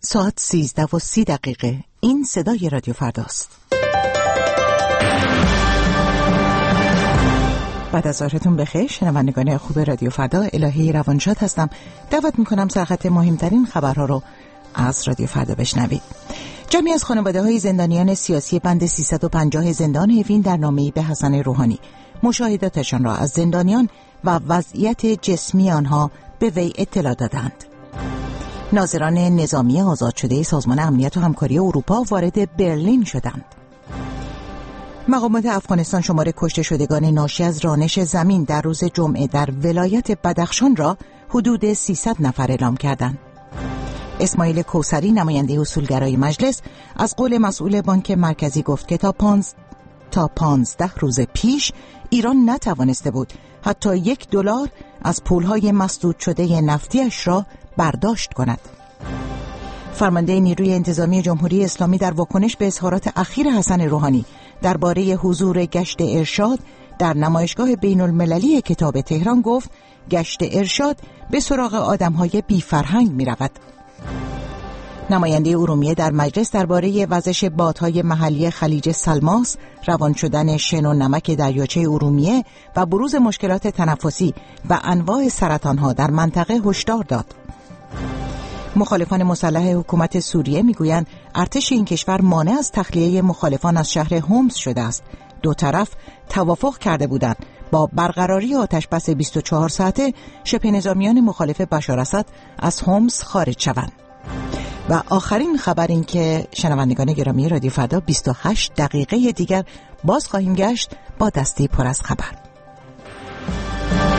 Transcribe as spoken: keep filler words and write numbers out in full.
ساعت سیزده و سی دقیقه. این صدای رادیو فرداست. بعد از ظهرتون بخیر شنوندگان خوب رادیو فردا، الهی روانشاد هستم. دعوت میکنم سرخط مهمترین خبرها رو از رادیو فردا بشنوید. جمعی از خانواده های زندانیان سیاسی بند سیصد و پنجاه زندان اوین در نامه‌ای به حسن روحانی مشاهداتشان را از زندانیان و وضعیت جسمی آنها به وی اطلاع دادند. ناظران نظامی آزاد شده سازمان امنیت و همکاری اروپا وارد برلین شدند. مقامات افغانستان شمار کشته شدگان ناشی از رانش زمین در روز جمعه در ولایت بدخشان را حدود سیصد نفر اعلام کردند. اسماعیل کوثری نماینده اصولگرای مجلس از قول مسئول بانک مرکزی گفت که تا پانز تا پانزده روز پیش ایران نتوانسته بود حتی یک دلار از پولهای مسدود شده نفتیش را برداشت کند. فرمانده نیروی انتظامی جمهوری اسلامی در واکنش به اظهارات اخیر حسن روحانی درباره حضور گشت ارشاد در نمایشگاه بین المللی کتاب تهران گفت گشت ارشاد به سراغ آدم‌های بی فرهنگ می رود. نماینده ارومیه در مجلس درباره وزش بادهای محلی خلیج سلماس، روان شدن شن و نمک دریاچه ارومیه و بروز مشکلات تنفسی و انواع سرطان‌ها در منطقه هشدار داد. مخالفان مسلح حکومت سوریه میگویند ارتش این کشور مانع از تخلیه مخالفان از شهر هومس شده است. دو طرف توافق کرده بودند با برقراری آتشبس بیست و چهار ساعته شبه نظامیان مخالف بشار اسد از هومس خارج شوند. و آخرین خبر این که شنوندگان گرامی رادیو فردا بیست و هشت دقیقه دیگر باز خواهیم گشت با دستی پر از خبر.